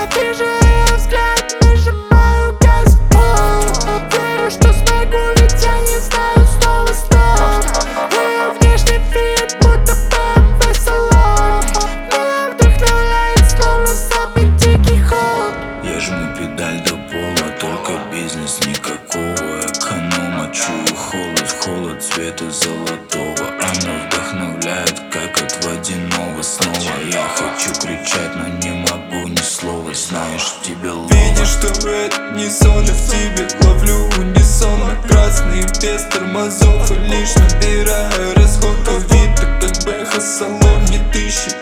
Я вижу ее взгляд, нажимаю газ в пол. Верю, что смогу, ведь я не знаю снова слов. Ее внешний вид, будто BMW салон. Меня вдохновляет, словно самый дикий холод. Я жму педаль до пола, только бизнес никакого эконома. Чую холод цвета золотого. Она вдохновляет, как от водяного снова. Я хочу кричать, но не могу ни слова. Знаешь, тебе лова. Видишь, что это не сон, я в тебе ловлю унисонно. Красный без тормозов, и лишь набираю расход. Видно, как бэха салон не тысячи.